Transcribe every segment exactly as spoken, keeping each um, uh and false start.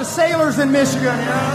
sailors in Michigan, you know.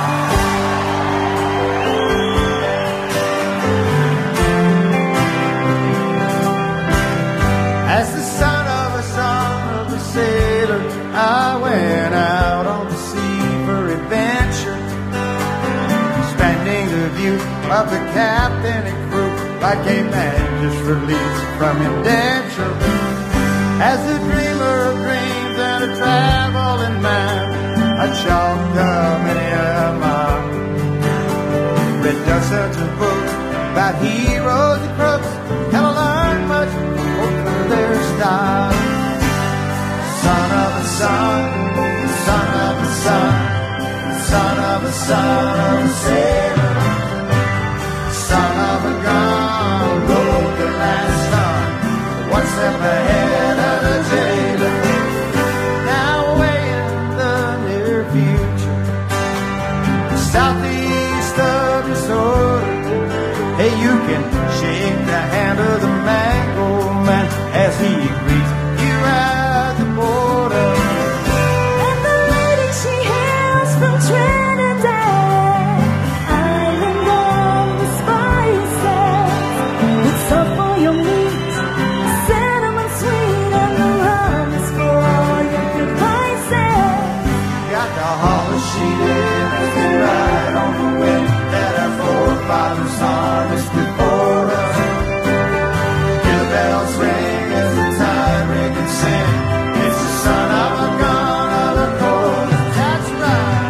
As the son of a son of a sailor, I went out on the sea for adventure, spending the view of the captain and crew like a man just released from indenture. As a dreamer of dreams and a traveling man, I chalked up many a mile, read dozens of books about heroes and crooks, and I learned much over their style. Son of a son, son of a son, son of a son of a sailor, son of a gun, rode the last sun, one step ahead of the jailer. Now away in the near future, southeast of Minnesota, hey, you can shake the hand of the Mango Man as he greets you at the border. And the lady she hails from Trinidad, island on the spice sands, with salt for your meat, cinnamon sweet, and the rum is for all your good vices. Got the hollow sheeted as they ride on the wind that our forefathers harnessed before us. Hear the bells ring as the tide ring and sing. It's the son of a gun of the coast. That's right.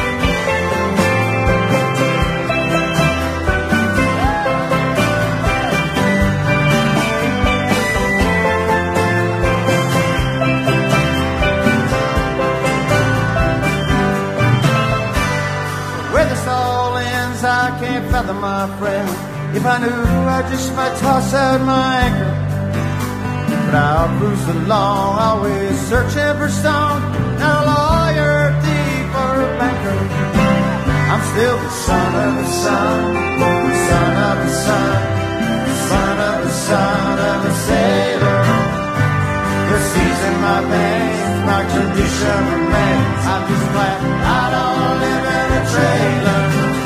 Where this all ends, I can't fathom, my friend. If I knew, I just might toss out my anchor. But I'll cruise along, always searching for stone. Not a lawyer, a thief, or a banker. I'm still the son of a son, son of a son, son of a son of a sailor. The seas in my veins, my tradition remains. I'm just glad I don't live in a trailer.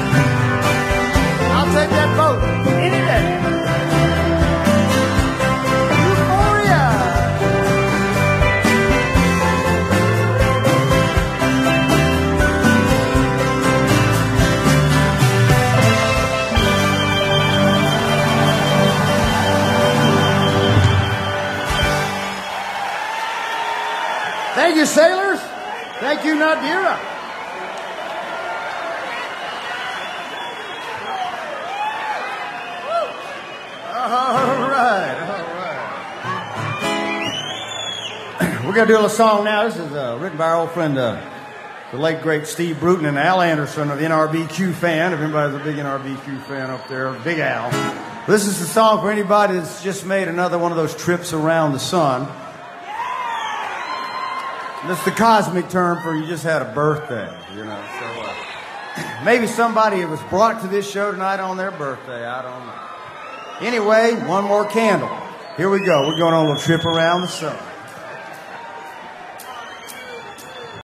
I'll take that boat any day. Euphoria. Thank you, sailors. Thank you, Nadira. All right, all right. We're going to do a little song now. This is uh, written by our old friend, uh, the late, great Steve Bruton, and Al Anderson of the N R B Q fan. If anybody's a big N R B Q fan up there, Big Al. This is the song for anybody that's just made another one of those trips around the sun. That's the cosmic term for you just had a birthday, you know. So uh, maybe somebody was brought to this show tonight on their birthday. I don't know. Anyway, one more candle. Here we go. We're going on a little trip around the sun.